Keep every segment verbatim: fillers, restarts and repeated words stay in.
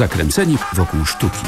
Zakręceni wokół sztuki.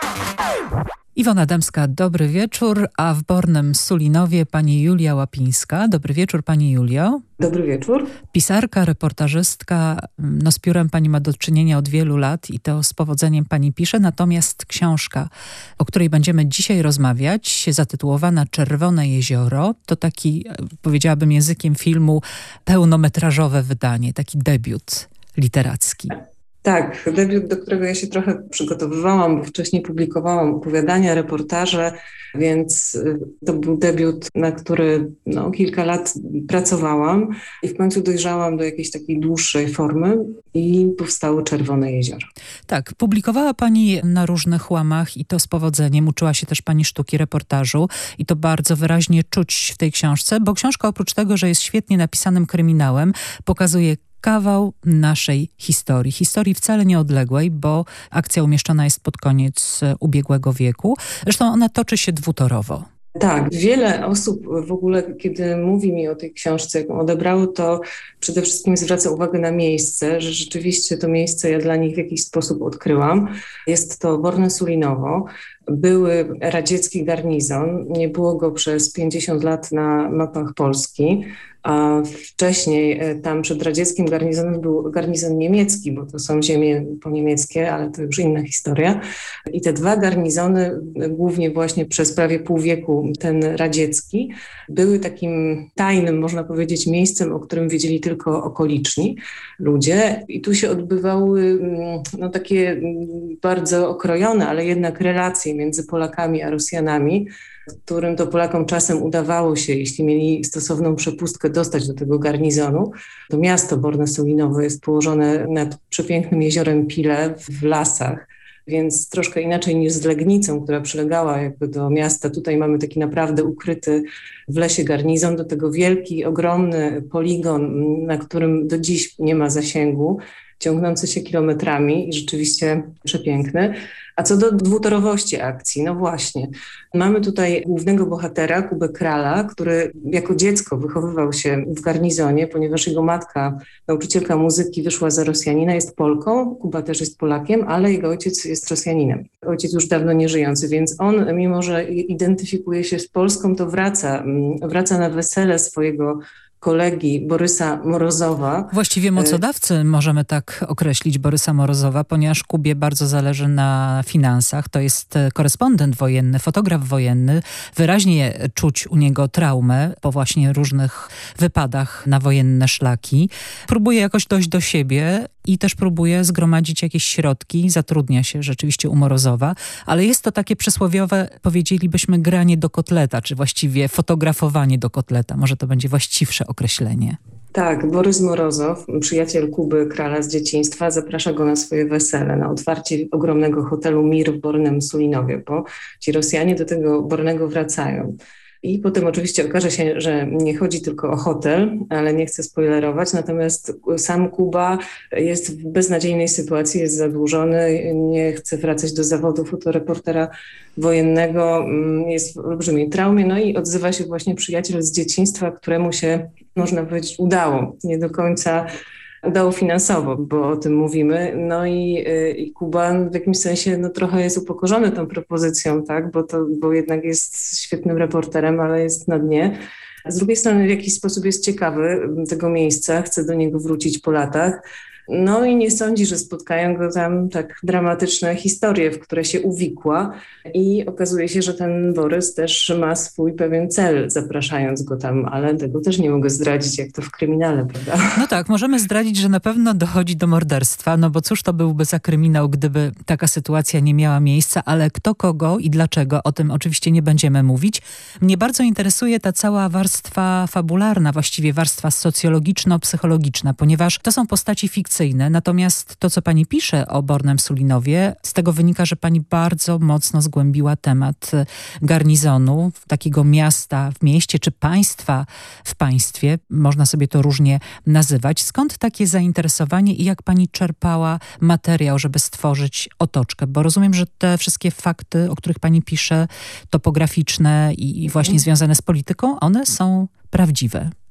Iwona Dębska, dobry wieczór, a w Bornem Sulinowie pani Julia Łapińska. Dobry wieczór, pani Julio. Dobry wieczór. Pisarka, reportażystka, no z piórem pani ma do czynienia od wielu lat i to z powodzeniem pani pisze, natomiast książka, o której będziemy dzisiaj rozmawiać, zatytułowana Czerwone jezioro, to taki, powiedziałabym językiem filmu, pełnometrażowe wydanie, taki debiut literacki. Tak, debiut, do którego ja się trochę przygotowywałam, bo wcześniej publikowałam opowiadania, reportaże, więc to był debiut, na który no, kilka lat pracowałam i w końcu dojrzałam do jakiejś takiej dłuższej formy i powstało Czerwone jezioro. Tak, publikowała pani na różnych łamach i to z powodzeniem. Uczyła się też pani sztuki reportażu i to bardzo wyraźnie czuć w tej książce, bo książka oprócz tego, że jest świetnie napisanym kryminałem, pokazuje kawał naszej historii. Historii wcale nieodległej, bo akcja umieszczona jest pod koniec ubiegłego wieku. Zresztą ona toczy się dwutorowo. Tak, wiele osób w ogóle, kiedy mówi mi o tej książce, jaką odebrało, to przede wszystkim zwraca uwagę na miejsce, że rzeczywiście to miejsce ja dla nich w jakiś sposób odkryłam. Jest to Borne Sulinowo, były radziecki garnizon, nie było go przez pięćdziesiąt lat na mapach Polski, a wcześniej tam przed radzieckim garnizonem był garnizon niemiecki, bo to są ziemie poniemieckie, ale to już inna historia. I te dwa garnizony, głównie właśnie przez prawie pół wieku ten radziecki, były takim tajnym, można powiedzieć, miejscem, o którym wiedzieli tylko okoliczni ludzie. I tu się odbywały no, takie bardzo okrojone, ale jednak relacje między Polakami a Rosjanami, którym to Polakom czasem udawało się, jeśli mieli stosowną przepustkę, dostać do tego garnizonu. To miasto Borne Sulinowo jest położone nad przepięknym jeziorem Pile w lasach, więc troszkę inaczej niż z Legnicą, która przylegała jakby do miasta. Tutaj mamy taki naprawdę ukryty w lesie garnizon, do tego wielki, ogromny poligon, na którym do dziś nie ma zasięgu, ciągnący się kilometrami i rzeczywiście przepiękny. A co do dwutorowości akcji, no właśnie, mamy tutaj głównego bohatera, Kubę Krala, który jako dziecko wychowywał się w garnizonie, ponieważ jego matka, nauczycielka muzyki, wyszła za Rosjanina, jest Polką, Kuba też jest Polakiem, ale jego ojciec jest Rosjaninem. Ojciec już dawno nieżyjący, więc on, mimo że identyfikuje się z Polską, to wraca, wraca na wesele swojego kolegi Borysa Morozowa. Właściwie mocodawcy możemy tak określić Borysa Morozowa, ponieważ Kubie bardzo zależy na finansach. To jest korespondent wojenny, fotograf wojenny. Wyraźnie czuć u niego traumę po właśnie różnych wypadach na wojenne szlaki. Próbuje jakoś dojść do siebie i też próbuje zgromadzić jakieś środki. Zatrudnia się rzeczywiście u Morozowa, ale jest to takie przysłowiowe, powiedzielibyśmy, granie do kotleta, czy właściwie fotografowanie do kotleta. Może to będzie właściwsze określenie. Tak, Borys Morozow, przyjaciel Kuby Krala z dzieciństwa, zaprasza go na swoje wesele, na otwarcie ogromnego hotelu Mir w Bornem Sulinowie, bo ci Rosjanie do tego Bornego wracają. I potem oczywiście okaże się, że nie chodzi tylko o hotel, ale nie chcę spoilerować, natomiast sam Kuba jest w beznadziejnej sytuacji, jest zadłużony, nie chce wracać do zawodu fotoreportera wojennego, jest w olbrzymiej traumie, no i odzywa się właśnie przyjaciel z dzieciństwa, któremu się, można powiedzieć, udało. Nie do końca udało finansowo, bo o tym mówimy. No i, i Kuba w jakimś sensie no, trochę jest upokorzony tą propozycją, tak, bo, to, bo jednak jest świetnym reporterem, ale jest na dnie. A z drugiej strony w jakiś sposób jest ciekawy tego miejsca, chce do niego wrócić po latach. No i nie sądzi, że spotkają go tam tak dramatyczne historie, w które się uwikła i okazuje się, że ten Borys też ma swój pewien cel, zapraszając go tam, ale tego też nie mogę zdradzić, jak to w kryminale, prawda? No tak, możemy zdradzić, że na pewno dochodzi do morderstwa, no bo cóż to byłby za kryminał, gdyby taka sytuacja nie miała miejsca, ale kto kogo i dlaczego, o tym oczywiście nie będziemy mówić. Mnie bardzo interesuje ta cała warstwa fabularna, właściwie warstwa socjologiczno-psychologiczna, ponieważ to są postaci fikcyjne. Natomiast to, co pani pisze o Bornem Sulinowie, z tego wynika, że pani bardzo mocno zgłębiła temat garnizonu, takiego miasta w mieście, czy państwa w państwie. Można sobie to różnie nazywać. Skąd takie zainteresowanie i jak pani czerpała materiał, żeby stworzyć otoczkę? Bo rozumiem, że te wszystkie fakty, o których pani pisze, topograficzne i właśnie związane z polityką, one są prawdziwe.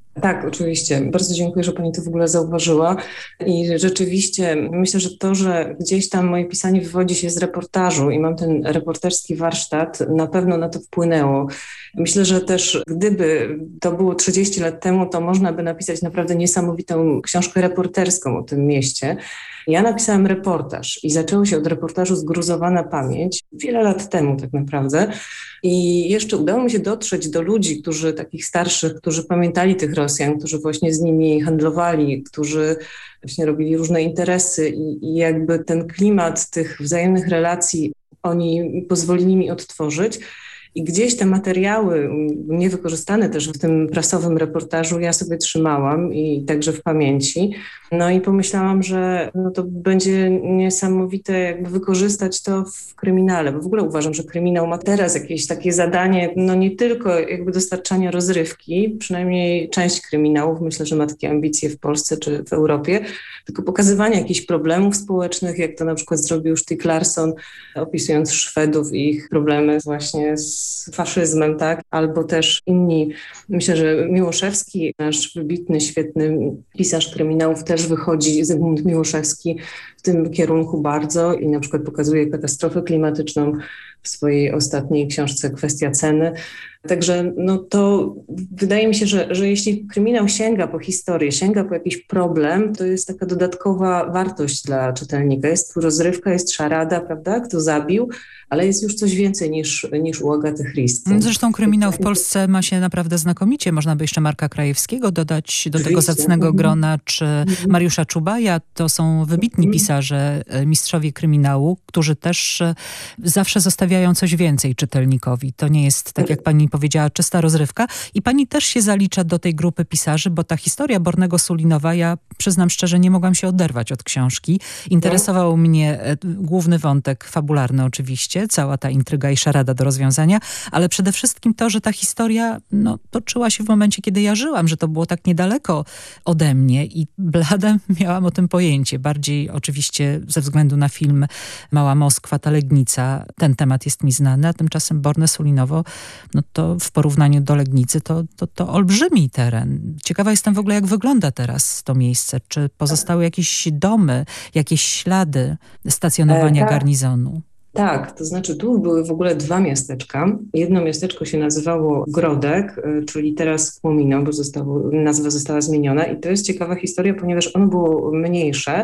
Tak, oczywiście. Bardzo dziękuję, że pani to w ogóle zauważyła. I rzeczywiście myślę, że to, że gdzieś tam moje pisanie wywodzi się z reportażu i mam ten reporterski warsztat, na pewno na to wpłynęło. Myślę, że też gdyby to było trzydzieści lat temu, to można by napisać naprawdę niesamowitą książkę reporterską o tym mieście. Ja napisałam reportaż i zaczęło się od reportażu Zgruzowana pamięć wiele lat temu tak naprawdę. I jeszcze udało mi się dotrzeć do ludzi, którzy takich starszych, którzy pamiętali tych Rosjan, którzy właśnie z nimi handlowali, którzy właśnie robili różne interesy i, i jakby ten klimat tych wzajemnych relacji oni pozwolili mi odtworzyć. I gdzieś te materiały niewykorzystane też w tym prasowym reportażu ja sobie trzymałam i także w pamięci. No i pomyślałam, że no to będzie niesamowite jakby wykorzystać to w kryminale, bo w ogóle uważam, że kryminał ma teraz jakieś takie zadanie, no nie tylko jakby dostarczania rozrywki, przynajmniej część kryminałów myślę, że ma takie ambicje w Polsce czy w Europie, tylko pokazywania jakichś problemów społecznych, jak to na przykład zrobił Stieg Larsson, opisując Szwedów i ich problemy właśnie z faszyzmem, tak? Albo też inni. Myślę, że Miłoszewski, nasz wybitny, świetny pisarz kryminałów, też wychodzi, Zygmunt Miłoszewski, w tym kierunku bardzo i na przykład pokazuje katastrofę klimatyczną w swojej ostatniej książce Kwestia ceny. Także no to wydaje mi się, że, że jeśli kryminał sięga po historię, sięga po jakiś problem, to jest taka dodatkowa wartość dla czytelnika. Jest tu rozrywka, jest szarada, prawda, kto zabił, ale jest już coś więcej niż, niż u Agaty Christie. Zresztą kryminał w Polsce ma się naprawdę znakomicie. Można by jeszcze Marka Krajewskiego dodać do tego zacnego grona, czy Mariusza Czubaja. To są wybitni pisarze, mistrzowie kryminału, którzy też zawsze zostawiają coś więcej czytelnikowi. To nie jest, tak jak pani powiedziała, czysta rozrywka. I pani też się zalicza do tej grupy pisarzy, bo ta historia Bornego Sulinowa, ja przyznam szczerze, nie mogłam się oderwać od książki. Interesował mnie główny wątek fabularny oczywiście, cała ta intryga i szarada do rozwiązania, ale przede wszystkim to, że ta historia no, toczyła się w momencie, kiedy ja żyłam, że to było tak niedaleko ode mnie i blade miałam o tym pojęcie. Bardziej oczywiście ze względu na film Mała Moskwa, ta Legnica, ten temat jest mi znany, a tymczasem Borne Sulinowo, no to w porównaniu do Legnicy to, to, to olbrzymi teren. Ciekawa jestem w ogóle, jak wygląda teraz to miejsce. Czy pozostały jakieś domy, jakieś ślady stacjonowania e, tak. garnizonu? Tak, to znaczy tu były w ogóle dwa miasteczka. Jedno miasteczko się nazywało Grodek, czyli teraz Kłomino, bo zostało, nazwa została zmieniona i to jest ciekawa historia, ponieważ ono było mniejsze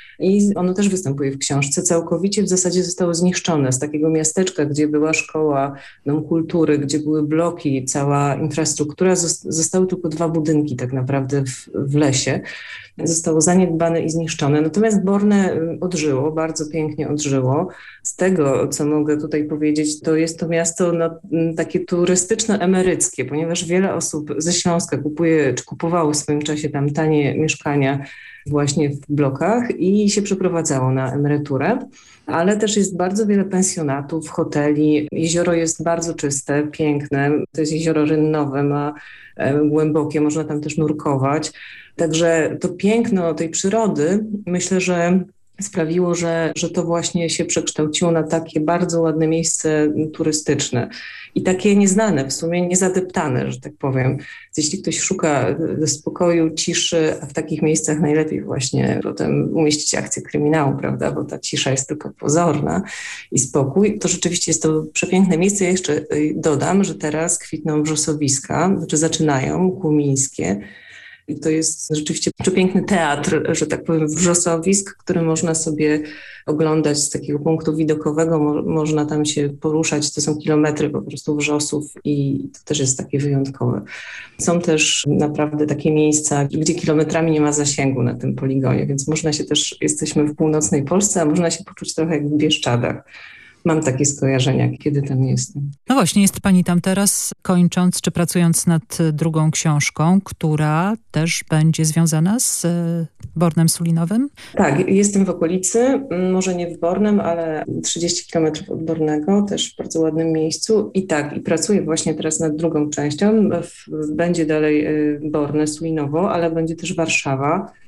i ono też występuje w książce. Całkowicie w zasadzie zostało zniszczone z takiego miasteczka, gdzie była szkoła, dom kultury, gdzie były bloki, cała infrastruktura. Zostały tylko dwa budynki tak naprawdę w, w lesie. Zostało zaniedbane i zniszczone. Natomiast Borne odżyło, bardzo pięknie odżyło. Z tego, co mogę tutaj powiedzieć, to jest to miasto no, takie turystyczno-emeryckie, ponieważ wiele osób ze Śląska kupuje, czy kupowało w swoim czasie tam tanie mieszkania właśnie w blokach i się przeprowadzało na emeryturę. Ale też jest bardzo wiele pensjonatów, hoteli. Jezioro jest bardzo czyste, piękne. To jest jezioro rynnowe, ma e, głębokie, można tam też nurkować. Także to piękno tej przyrody, myślę, że sprawiło, że, że to właśnie się przekształciło na takie bardzo ładne miejsce turystyczne i takie nieznane, w sumie niezadeptane, że tak powiem. Więc jeśli ktoś szuka spokoju, ciszy, a w takich miejscach najlepiej właśnie potem umieścić akcję kryminału, prawda, bo ta cisza jest tylko pozorna i spokój, to rzeczywiście jest to przepiękne miejsce. Ja jeszcze dodam, że teraz kwitną wrzosowiska, znaczy zaczynają kłumińskie. I to jest rzeczywiście przepiękny teatr, że tak powiem, wrzosowisk, który można sobie oglądać z takiego punktu widokowego. Mo- można tam się poruszać, to są kilometry po prostu wrzosów i to też jest takie wyjątkowe. Są też naprawdę takie miejsca, gdzie kilometrami nie ma zasięgu na tym poligonie, więc można się też, jesteśmy w północnej Polsce, a można się poczuć trochę jak w Bieszczadach. Mam takie skojarzenia, kiedy tam jestem. No właśnie, jest pani tam teraz, kończąc czy pracując nad drugą książką, która też będzie związana z Bornem Sulinowym? Tak, jestem w okolicy, może nie w Bornem, ale trzydzieści kilometrów od Bornego, też w bardzo ładnym miejscu. I tak, i pracuję właśnie teraz nad drugą częścią. Będzie dalej Borne, Sulinowo, ale będzie też Warszawa.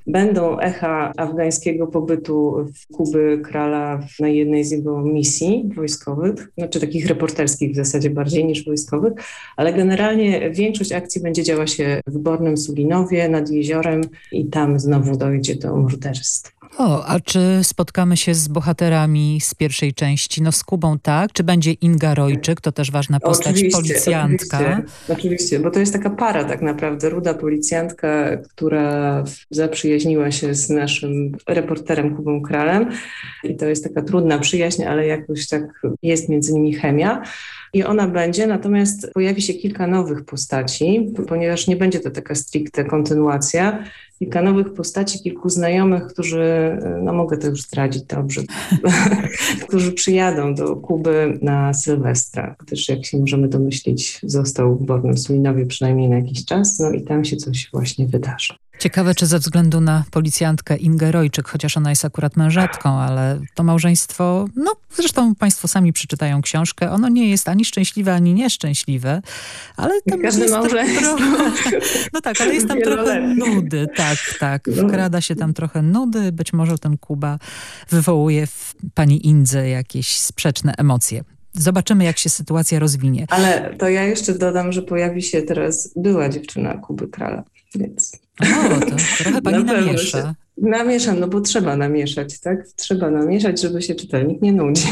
Będą echa afgańskiego pobytu w Kuby Krala na jednej z jego misji wojskowych, znaczy takich reporterskich w zasadzie bardziej niż wojskowych, ale generalnie większość akcji będzie działa się w Bornym Sulinowie nad jeziorem i tam znowu dojdzie do morderstw. O, a czy spotkamy się z bohaterami z pierwszej części? No z Kubą tak. Czy będzie Inga Rojczyk? To też ważna postać, oczywiście, policjantka. Oczywiście, oczywiście, bo to jest taka para tak naprawdę, ruda policjantka, która zaprzyjaźniła się z naszym reporterem Kubą Kralem i to jest taka trudna przyjaźń, ale jakoś tak jest między nimi chemia. I ona będzie, natomiast pojawi się kilka nowych postaci, ponieważ nie będzie to taka stricte kontynuacja. Kilka nowych postaci, kilku znajomych, którzy, no mogę to już zdradzić dobrze, którzy przyjadą do Kuby na Sylwestra, gdyż jak się możemy domyślić, został w Bornym Sulinowie przynajmniej na jakiś czas, no i tam się coś właśnie wydarzy. Ciekawe, czy ze względu na policjantkę Ingę Rojczyk, chociaż ona jest akurat mężatką, ale to małżeństwo, no zresztą państwo sami przeczytają książkę, ono nie jest ani szczęśliwe, ani nieszczęśliwe, ale tam każde jest małżeństwo. Trochę, no tak, ale jest tam trochę nudy, tak, tak, wkrada się tam trochę nudy, być może ten Kuba wywołuje w pani Indze jakieś sprzeczne emocje. Zobaczymy, jak się sytuacja rozwinie. Ale to ja jeszcze dodam, że pojawi się teraz była dziewczyna Kuby Krala, więc... O, to trochę pani namiesza. Namieszam, no bo trzeba namieszać, tak? Trzeba namieszać, żeby się czytelnik nie nudził.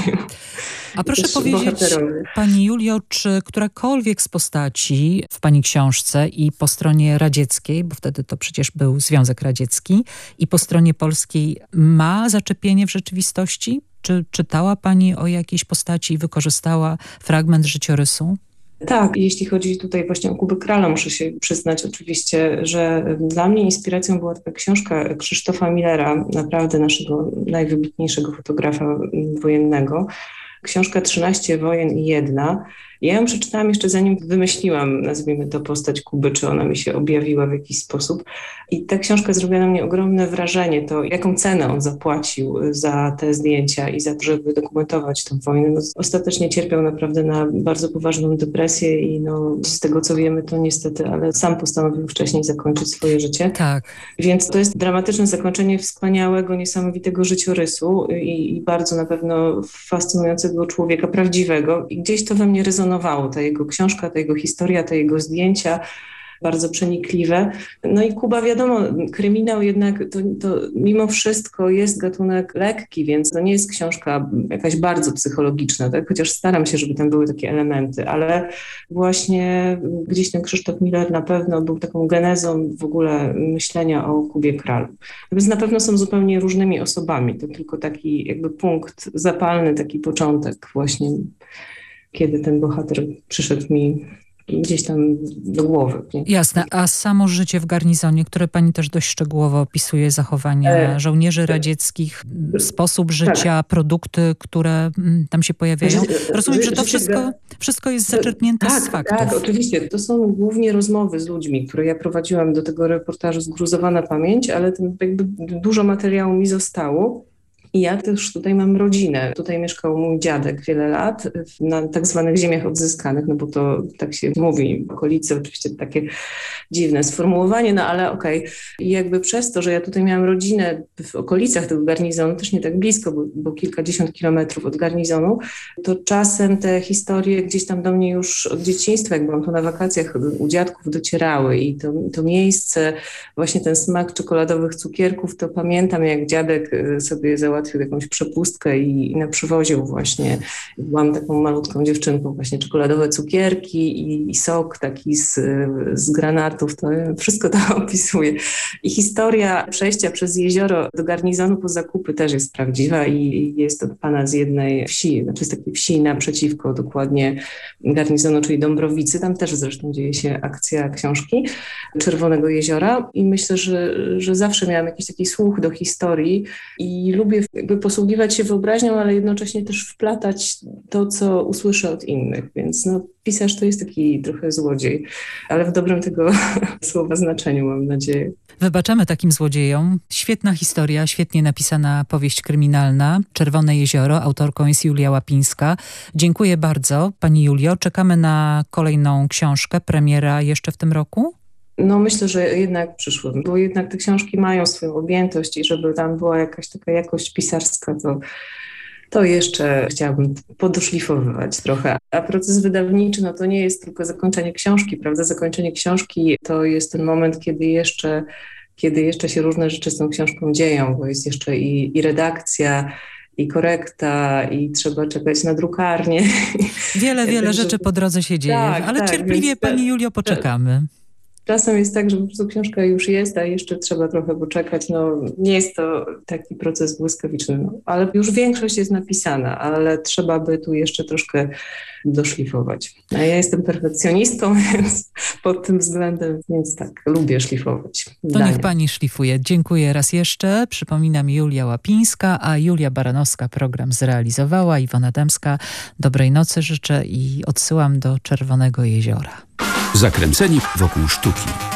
A proszę powiedzieć, pani Julio, czy którakolwiek z postaci w pani książce i po stronie radzieckiej, bo wtedy to przecież był Związek Radziecki, i po stronie polskiej ma zaczepienie w rzeczywistości? Czy czytała pani o jakiejś postaci i wykorzystała fragment życiorysu? Tak, jeśli chodzi tutaj właśnie o Kubę Krala, muszę się przyznać oczywiście, że dla mnie inspiracją była taka książka Krzysztofa Millera, naprawdę naszego najwybitniejszego fotografa wojennego. Książka trzynaście wojen i jedna. Ja ją przeczytałam jeszcze zanim wymyśliłam, nazwijmy to, postać Kuby, czy ona mi się objawiła w jakiś sposób. I ta książka zrobiła na mnie ogromne wrażenie, to jaką cenę on zapłacił za te zdjęcia i za to, żeby dokumentować tę wojnę. No, ostatecznie cierpiał naprawdę na bardzo poważną depresję i no, z tego co wiemy, to niestety, ale sam postanowił wcześniej zakończyć swoje życie. Tak. Więc to jest dramatyczne zakończenie wspaniałego, niesamowitego życiorysu i, i bardzo na pewno fascynującego człowieka, prawdziwego. I gdzieś to we mnie rezonowało. Ta jego książka, ta jego historia, te jego zdjęcia, bardzo przenikliwe. No i Kuba, wiadomo, kryminał jednak to, to mimo wszystko jest gatunek lekki, więc to nie jest książka jakaś bardzo psychologiczna, tak? Chociaż staram się, żeby tam były takie elementy, ale właśnie gdzieś ten Krzysztof Miller na pewno był taką genezą w ogóle myślenia o Kubie Kralu. Więc na pewno są zupełnie różnymi osobami, to tylko taki jakby punkt zapalny, taki początek właśnie, kiedy ten bohater przyszedł mi gdzieś tam do głowy. Nie? Jasne, a samo życie w garnizonie, które pani też dość szczegółowo opisuje, zachowania e, żołnierzy radzieckich, sposób życia, tak. Produkty, które tam się pojawiają. Rozumiem, że to wszystko, wszystko jest zaczerpnięte tak, z faktów. Tak, oczywiście. To są głównie rozmowy z ludźmi, które ja prowadziłam do tego reportażu Zgruzowana Pamięć, ale ten jakby dużo materiału mi zostało. I ja też tutaj mam rodzinę. Tutaj mieszkał mój dziadek wiele lat na tak zwanych ziemiach odzyskanych, no bo to tak się mówi w okolicy, oczywiście takie dziwne sformułowanie, no ale okej. Okay. I jakby przez to, że ja tutaj miałam rodzinę w okolicach tego garnizonu, też nie tak blisko, bo, bo kilkadziesiąt kilometrów od garnizonu, to czasem te historie gdzieś tam do mnie już od dzieciństwa, jak byłam tu na wakacjach u dziadków, docierały i to, to miejsce, właśnie ten smak czekoladowych cukierków, to pamiętam, jak dziadek sobie załatwił jakąś przepustkę i, i na przywoził właśnie, byłam taką malutką dziewczynką, właśnie czekoladowe cukierki i, i sok taki z, z granatów, to wszystko to opisuje. I historia przejścia przez jezioro do garnizonu po zakupy też jest prawdziwa i jest od pana z jednej wsi, znaczy z takiej wsi naprzeciwko dokładnie garnizonu, czyli Dąbrowicy, tam też zresztą dzieje się akcja książki Czerwonego Jeziora i myślę, że, że zawsze miałam jakiś taki słuch do historii i lubię jakby posługiwać się wyobraźnią, ale jednocześnie też wplatać to, co usłyszę od innych. Więc no, pisarz to jest taki trochę złodziej, ale w dobrym tego słowa znaczeniu, mam nadzieję. Wybaczamy takim złodziejom. Świetna historia, świetnie napisana powieść kryminalna. Czerwone Jezioro. Autorką jest Julia Łapińska. Dziękuję bardzo, pani Julio. Czekamy na kolejną książkę. Premiera jeszcze w tym roku? No myślę, że jednak przyszłym, bo jednak te książki mają swoją objętość i żeby tam była jakaś taka jakość pisarska, to, to jeszcze chciałabym podoszlifowywać trochę. A proces wydawniczy, no to nie jest tylko zakończenie książki, prawda? Zakończenie książki to jest ten moment, kiedy jeszcze, kiedy jeszcze się różne rzeczy z tą książką dzieją, bo jest jeszcze i, i redakcja, i korekta, i trzeba czekać na drukarnię. Wiele, wiele rzeczy po drodze się dzieje, tak, ale tak, cierpliwie Pani Julio poczekamy. Czasem jest tak, że po prostu książka już jest, a jeszcze trzeba trochę poczekać. No, nie jest to taki proces błyskawiczny, no, ale już większość jest napisana, ale trzeba by tu jeszcze troszkę doszlifować. A ja jestem perfekcjonistką, więc pod tym względem, więc tak, lubię szlifować. To niech Pani szlifuje. Dziękuję raz jeszcze. Przypominam, Julia Łapińska, a Julia Baranowska program zrealizowała. Iwona Dębska, dobrej nocy życzę i odsyłam do Czerwonego Jeziora. Zakręceni wokół sztuki.